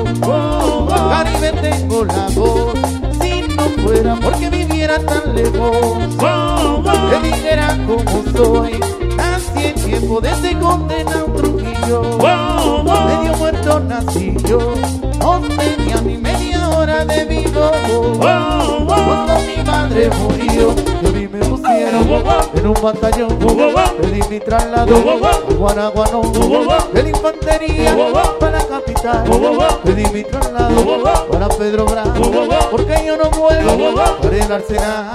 Caribe tengo la voz. Si no fuera porque viviera tan lejos, te dijera cómo soy. Nací en tiempo de ese condenado Trujillo. Medio muerto nací yo, no tenía ni media hora de vivo. Cuando mi madre murió, yo vi me pusieron en un batallón. Pedí mi traslado a Guanaguano, de la infantería para la capital. Pedí mi traslado para Pedro Bravo, porque yo no vuelvo para el Arsenal.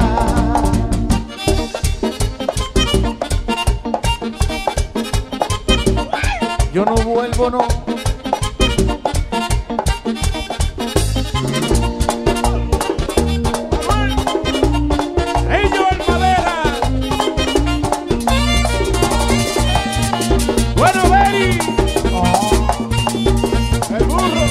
Yo no vuelvo, no. Ellos en madera. Bueno, Beri. El burro.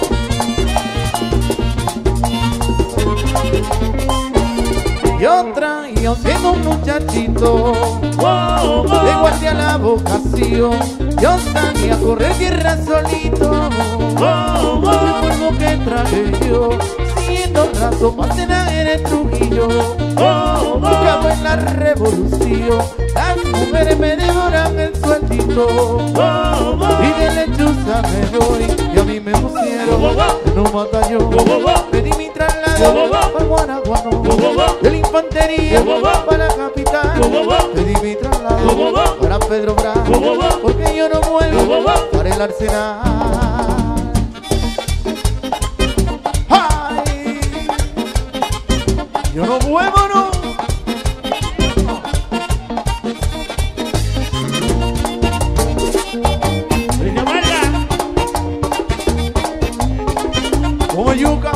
Yo traía siendo un muchachito de guardia la vocación. Yo salí a correr tierra solito. El polvo que traje yo, siendo raso Pacena en Trujillo. Cabo en la revolución, las mujeres me devoran el sueldito. Y de lechuza me doy, y a mí me pusieron en un batallón. Pedí mi traslado para Guanaguano, de la infantería para la capital. Pedí mi traslado para Pedro Bravo, porque yo no vuelvo para el Arsenal. ¡Ay! Yo no vuelvo, no. Como yuca.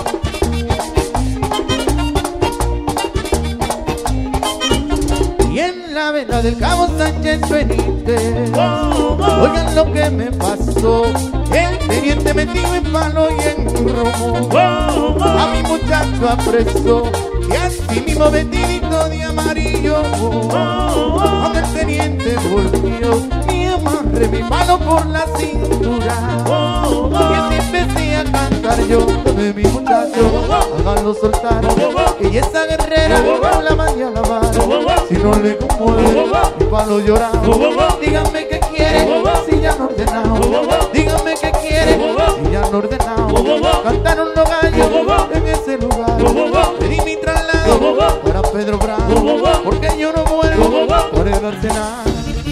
Y en la vena del Cabo Sánchez Benítez, oigan lo que me pasó. El teniente metido en palo y en romo a mi muchacho apresó, y así mismo vestidito de amarillo. Cuando el teniente volvió, me amarré mi palo por la cintura, y así empecé a cantar yo de mi muchacho, háganlo soltar, que ella esa guerrera no la mandé a lavar. Si no le conmueve, mi palo llorado. Díganme qué quiere, si ya no ordenado. Díganme qué quiere, si ya no ordenado. Cantaron los gallos en ese lugar. Pedí mi traslado para Pedro Bravo, porque yo no vuelvo por el Arsenal.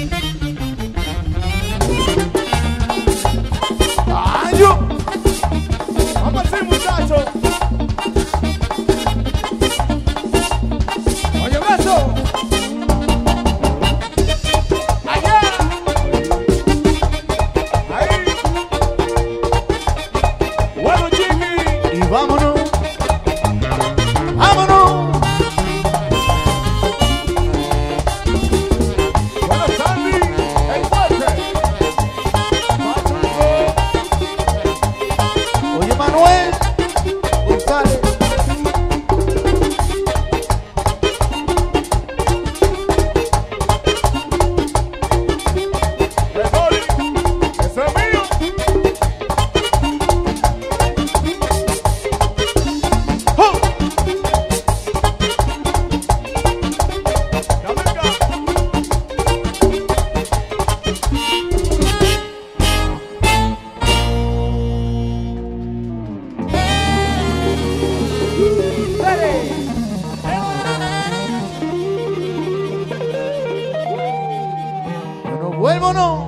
¡Ay, yo! Vamos así, muchachos. Oye, brazo. Allá. Ahí. Bueno, chiqui. Y vámonos. ¡Vámonos! Bueno, Sandy. El fuerte. Oye, Manuel González. Gregory. Ese es mío. ¡Oh! Jamaica. Yo no vuelvo, no.